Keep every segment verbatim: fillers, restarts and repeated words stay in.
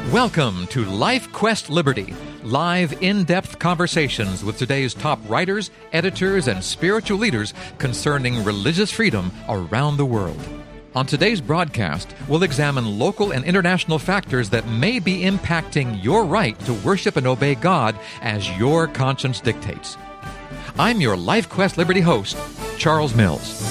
Welcome to Life Quest Liberty, live in-depth conversations with today's top writers, editors, and spiritual leaders concerning religious freedom around the world. On today's broadcast, we'll examine local and international factors that may be impacting your right to worship and obey God as your conscience dictates. I'm your Life Quest Liberty host, Charles Mills.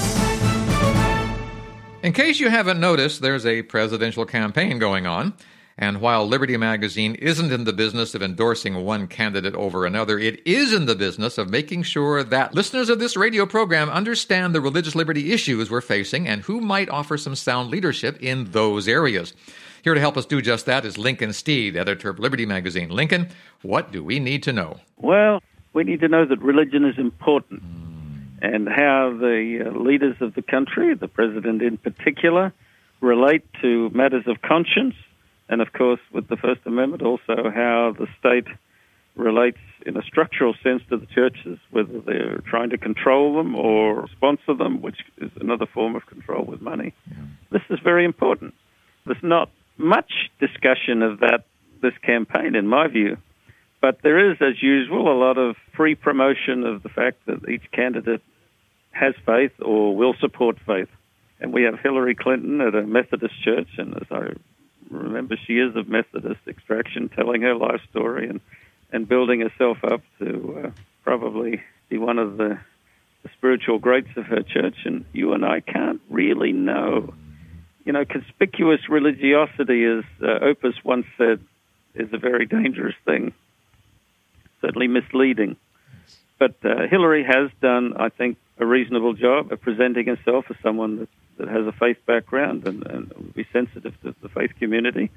In case you haven't noticed, there's a presidential campaign going on. And while Liberty Magazine isn't in the business of endorsing one candidate over another, it is in the business of making sure that listeners of this radio program understand the religious liberty issues we're facing and who might offer some sound leadership in those areas. Here to help us do just that is Lincoln Steed, editor of Liberty Magazine. Lincoln, what do we need to know? Well, we need to know that religion is important and how the uh, leaders of the country, the president in particular, relate to matters of conscience. And, of course, with the First Amendment, also how the state relates in a structural sense to the churches, whether they're trying to control them or sponsor them, which is another form of control with money. Yeah. This is very important. There's not much discussion of that, this campaign, in my view. But there is, as usual, a lot of free promotion of the fact that each candidate has faith or will support faith. And we have Hillary Clinton at a Methodist church, and as I remember, she is of Methodist extraction, telling her life story and, and building herself up to uh, probably be one of the, the spiritual greats of her church. And you and I can't really know. You know, conspicuous religiosity, as uh, Opus once said, is a very dangerous thing, certainly misleading. But uh, Hillary has done, I think, a reasonable job of presenting herself as someone that that has a faith background and, and will be sensitive to the faith community.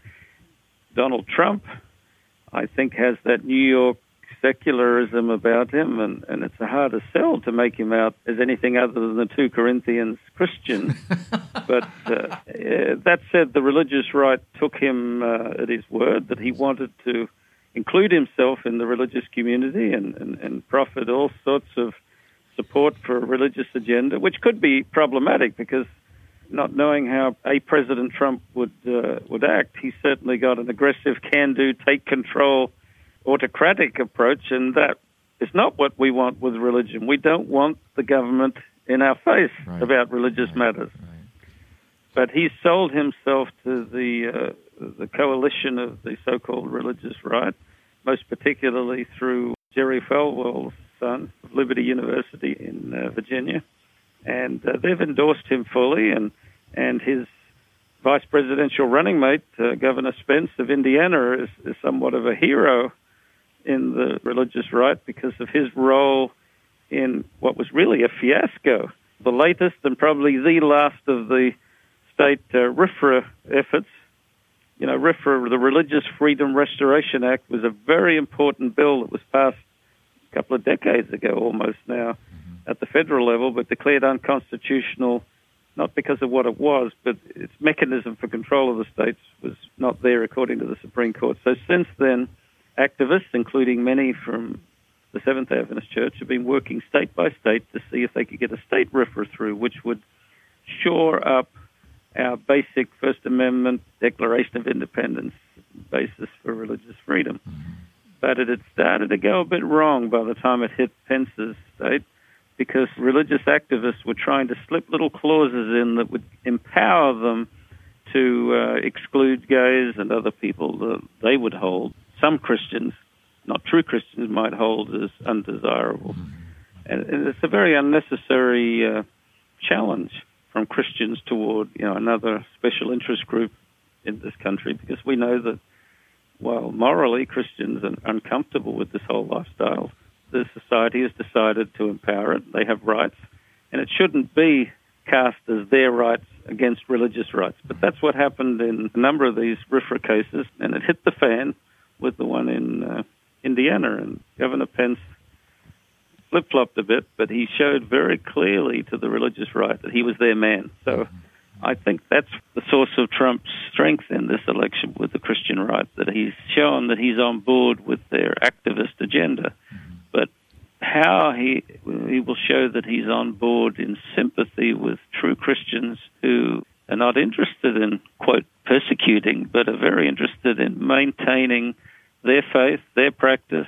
Donald Trump, I think, has that New York secularism about him, and, and it's a harder sell to make him out as anything other than the two Corinthians Christian. But uh, that said, the religious right took him uh, at his word that he wanted to include himself in the religious community and, and, and proffered all sorts of support for a religious agenda, which could be problematic because not knowing how a President Trump would uh, would act, he certainly got an aggressive, can-do, take-control, autocratic approach, and that is not what we want with religion. We don't want the government in our face right. about religious right. matters. Right. But he sold himself to the uh, the coalition of the so-called religious right, most particularly through Jerry Falwell's son of Liberty University in uh, Virginia. And uh, they've endorsed him fully, and and his vice presidential running mate, uh, Governor Spence of Indiana, is, is somewhat of a hero in the religious right because of his role in what was really a fiasco, the latest and probably the last of the state uh, R F R A efforts. You know, R F R A, the Religious Freedom Restoration Act, was a very important bill that was passed a couple of decades ago almost now at the federal level, but declared unconstitutional, not because of what it was, but its mechanism for control of the states was not there according to the Supreme Court. So since then, activists, including many from the Seventh Adventist Church, have been working state by state to see if they could get a state R F R A through, which would shore up our basic First Amendment Declaration of Independence basis for religious freedom. But it had started to go a bit wrong by the time it hit Pence's state, because religious activists were trying to slip little clauses in that would empower them to uh, exclude gays and other people that they would hold. Some Christians, not true Christians, might hold as undesirable. And, and it's a very unnecessary uh, challenge from Christians toward, you know, another special interest group in this country, because we know that while morally Christians are uncomfortable with this whole lifestyle, the society has decided to empower it. They have rights, and it shouldn't be cast as their rights against religious rights. But that's what happened in a number of these R F R A cases, and it hit the fan with the one in uh, Indiana. And Governor Pence flip-flopped a bit, but he showed very clearly to the religious right that he was their man. So I think that's the source of Trump's strength in this election with the Christian right, that he's shown that he's on board with their activist agenda. But how he he will show that he's on board in sympathy with true Christians who are not interested in, quote, persecuting, but are very interested in maintaining their faith, their practice,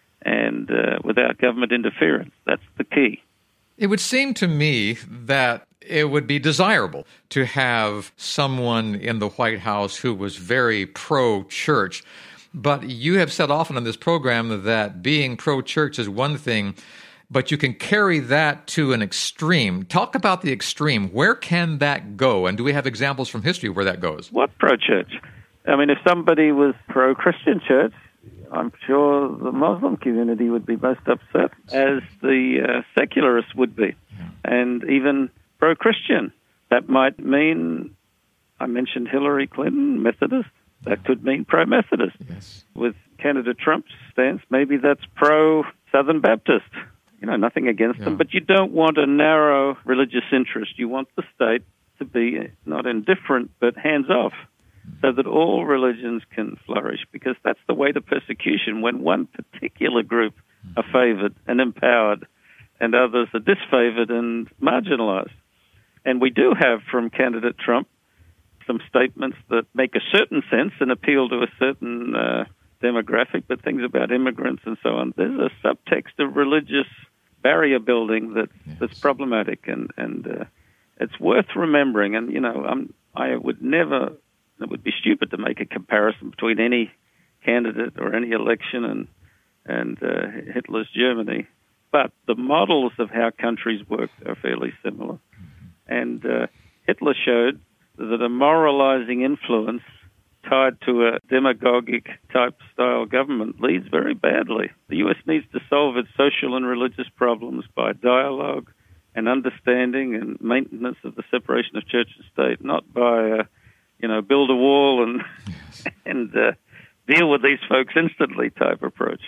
and uh, without government interference. That's the key. It would seem to me that it would be desirable to have someone in the White House who was very pro-church. But you have said often on this program that being pro-church is one thing, but you can carry that to an extreme. Talk about the extreme. Where can that go? And do we have examples from history where that goes? What pro-church? I mean, if somebody was pro-Christian church, I'm sure the Muslim community would be most upset, as the uh, secularists would be, yeah. And even pro-Christian. That might mean, I mentioned Hillary Clinton, Methodist. That could mean pro-Methodist. Yes. With candidate Trump's stance, maybe that's pro-Southern Baptist. You know, nothing against yeah. them, but you don't want a narrow religious interest. You want the state to be not indifferent, but hands-off, so that all religions can flourish, because that's the way to persecution, when one particular group are favored and empowered and others are disfavored and marginalized. And we do have from candidate Trump some statements that make a certain sense and appeal to a certain uh, demographic, but things about immigrants and so on. There's a subtext of religious barrier building that, yes. that's problematic, and, and uh, it's worth remembering. And, you know, I'm, I would never... It would be stupid to make a comparison between any candidate or any election and and uh, Hitler's Germany. But the models of how countries worked are fairly similar. Mm-hmm. And uh, Hitler showed that a moralizing influence tied to a demagogic type style government leads very badly. The U S needs to solve its social and religious problems by dialogue and understanding and maintenance of the separation of church and state, not by... Uh, you know, build a wall and yes. and uh, deal with these folks instantly type approach.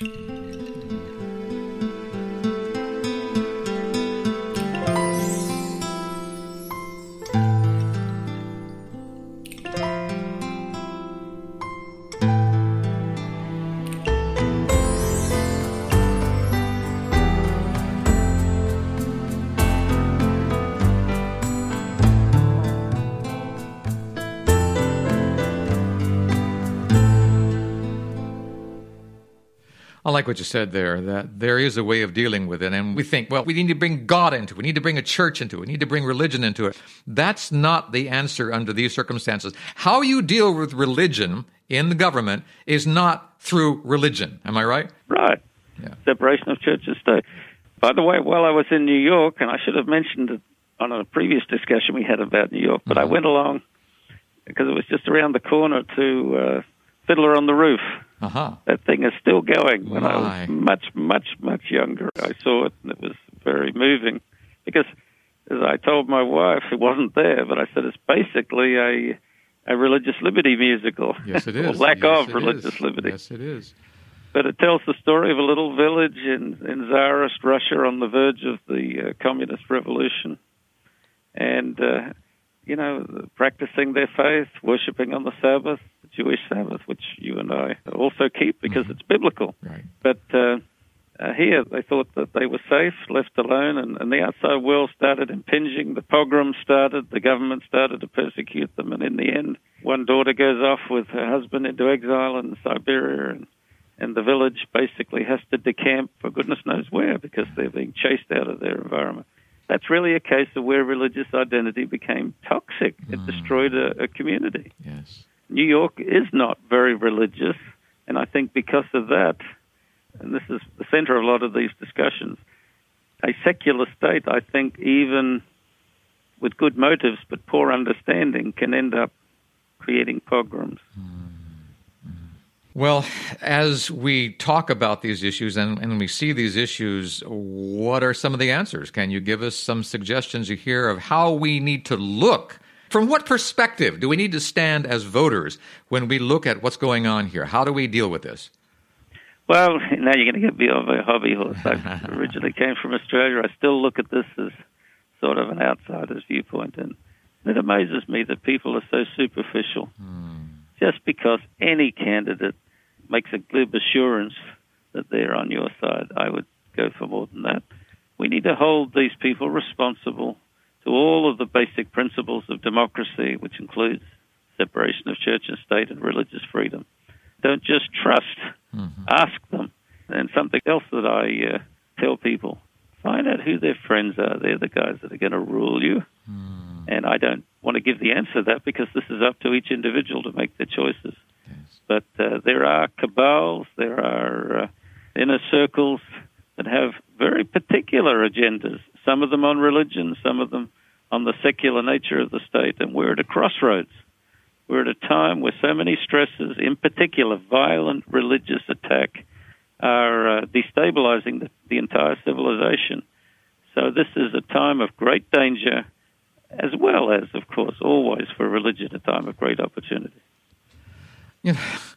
I like what you said there, that there is a way of dealing with it. And we think, well, we need to bring God into it. We need to bring a church into it. We need to bring religion into it. That's not the answer under these circumstances. How you deal with religion in the government is not through religion. Am I right? Right. Yeah. Separation of church and state. By the way, while I was in New York, and I should have mentioned it on a previous discussion we had about New York, but mm-hmm. I went along because it was just around the corner to uh, Fiddler on the Roof. Uh-huh. That thing is still going. When My. I was much, much, much younger, I saw it, and it was very moving. Because, as I told my wife, it wasn't there, but I said it's basically a a religious liberty musical. Yes, it is. Or lack yes, of religious is. liberty. Yes, it is. But it tells the story of a little village in, in Tsarist Russia on the verge of the uh, communist revolution. And, uh, you know, practicing their faith, worshipping on the Sabbath, the Jewish Sabbath, which you and I also keep because mm-hmm. it's biblical. Right. But uh, uh, here they thought that they were safe, left alone, and, and the outside world started impinging. The pogroms started, the government started to persecute them, and in the end, one daughter goes off with her husband into exile in Siberia, and And the village basically has to decamp for goodness knows where because they're being chased out of their environment. That's really a case of where religious identity became toxic. It mm. destroyed a, a community. Yes. New York is not very religious, and I think because of that, and this is the center of a lot of these discussions, a secular state, I think, even with good motives but poor understanding, can end up creating pogroms. Mm. Well, as we talk about these issues and, and we see these issues, what are some of the answers? Can you give us some suggestions you hear of how we need to look? From what perspective do we need to stand as voters when we look at what's going on here? How do we deal with this? Well, now you're going to get me on my hobby horse. I originally came from Australia. I still look at this as sort of an outsider's viewpoint, and it amazes me that people are so superficial. Hmm. Just because any candidate makes a glib assurance that they're on your side, I would go for more than that. We need to hold these people responsible to all of the basic principles of democracy, which includes separation of church and state and religious freedom. Don't just trust. Mm-hmm. Ask them. And something else that I uh, tell people, find out who their friends are. They're the guys that are going to rule you. Mm. And I don't want to give the answer to that because this is up to each individual to make their choices. Yes. But uh, there are cabals, there are uh, inner circles that have very particular agendas, some of them on religion, some of them on the secular nature of the state. And we're at a crossroads. We're at a time where so many stresses, in particular violent religious attack, are uh, destabilizing the, the entire civilization. So this is a time of great danger, as well as, of course, always for religion, a time of great opportunity. You know,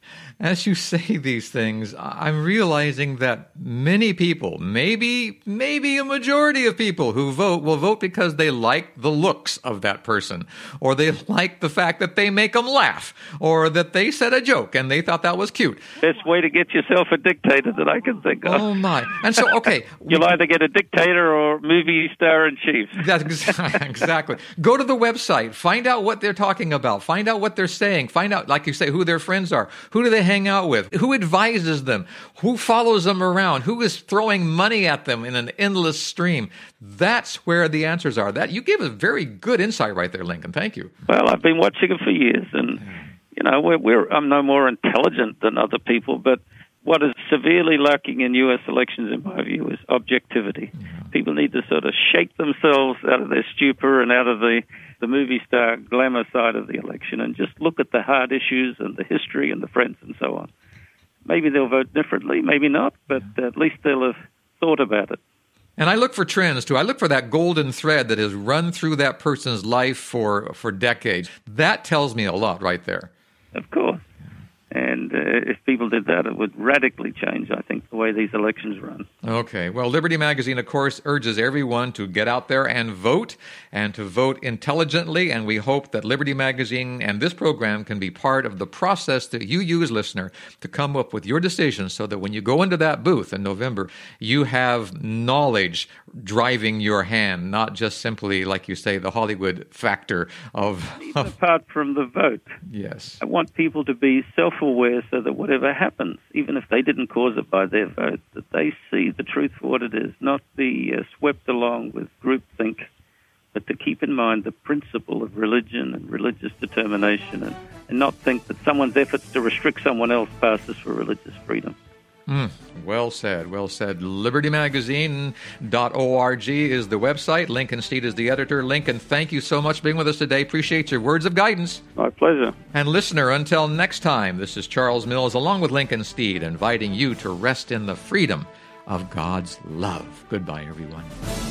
as you say these things, I'm realizing that many people, maybe maybe a majority of people who vote, will vote because they like the looks of that person, or they like the fact that they make them laugh, or that they said a joke and they thought that was cute. Best way to get yourself a dictator that I can think of. Oh, my. And so, okay. You'll either get a dictator or movie star in chief. That's exactly. Go to the website. Find out what they're talking about. Find out what they're saying. Find out, like you say, who their friends are. Who do they hang out with? Who advises them? Who follows them around? Who is throwing money at them in an endless stream? That's where the answers are. That you give a very good insight right there, Lincoln. Thank you. Well, I've been watching it for years, and you know, we're, we're I'm no more intelligent than other people, but what is severely lacking in U S elections, in my view, is objectivity. Yeah. People need to sort of shake themselves out of their stupor and out of the, the movie star glamour side of the election and just look at the hard issues and the history and the friends and so on. Maybe they'll vote differently, maybe not, but yeah. at least they'll have thought about it. And I look for trends, too. I look for that golden thread that has run through that person's life for, for decades. That tells me a lot right there. Of course. And uh, if people did that, it would radically change, I think, the way these elections run. Okay. Well, Liberty Magazine, of course, urges everyone to get out there and vote, and to vote intelligently. And we hope that Liberty Magazine and this program can be part of the process that you use, listener, to come up with your decisions so that when you go into that booth in November, you have knowledge driving your hand, not just simply, like you say, the Hollywood factor of... Even apart from the vote. Yes. I want people to be self aware so that whatever happens, even if they didn't cause it by their vote, that they see the truth for what it is, not be uh, swept along with groupthink, but to keep in mind the principle of religion and religious determination and, and not think that someone's efforts to restrict someone else passes for religious freedom. Mm, well said, well said. liberty magazine dot org is the website. Lincoln Steed is the editor. Lincoln, thank you so much for being with us today. Appreciate your words of guidance. My pleasure. And listener, until next time, this is Charles Mills along with Lincoln Steed, inviting you to rest in the freedom of God's love. Goodbye, everyone.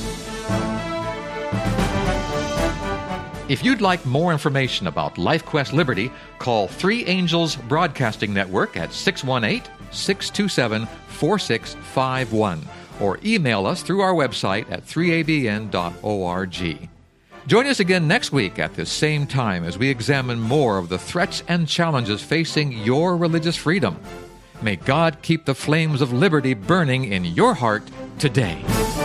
If you'd like more information about LifeQuest Liberty, call Three Angels Broadcasting Network at six one eight, six two seven, four six five one or email us through our website at three a b n dot org. Join us again next week at this same time as we examine more of the threats and challenges facing your religious freedom. May God keep the flames of liberty burning in your heart today.